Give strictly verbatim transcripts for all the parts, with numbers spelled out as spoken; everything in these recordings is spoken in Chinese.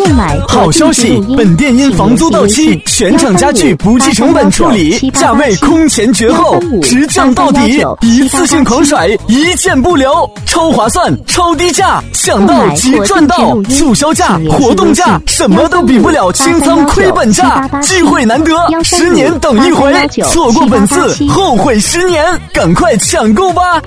好消息！本店因房租到期，全场家具不计成本处理，价位空前绝后，直降到底，一次性狂甩，一件不留，超划算，超低价，想到即赚到，促销价、活动价，什么都比不了清仓亏本价，机会难得，十年等一回，错过本次后悔十年，赶快抢购吧！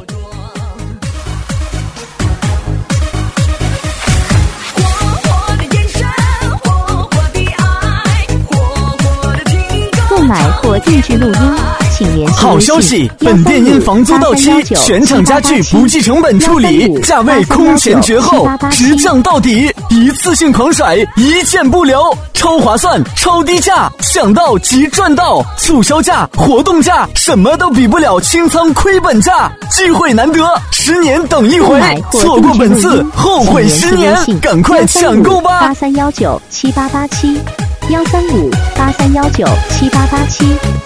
购买或定制录音，请联系。 好消息！本店因房租到期，全场家具不计成本处理，价位空前绝后，直降到底，一次性狂甩，一件不留，超划算，超低价，想到即赚到，促销价、活动价，什么都比不了清仓亏本价，机会难得，十年等一回，错过本次后悔十年，赶快抢购吧！ 八三幺九七八八七。幺三五八三幺九七八八七。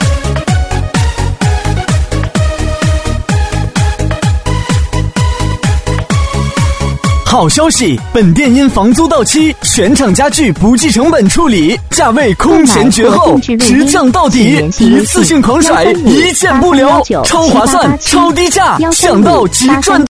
好消息！本店因房租到期，全场家具不计成本处理，价位空前绝后，直降到底，一次性狂甩，一件不留，超划算，超低价，想到即赚。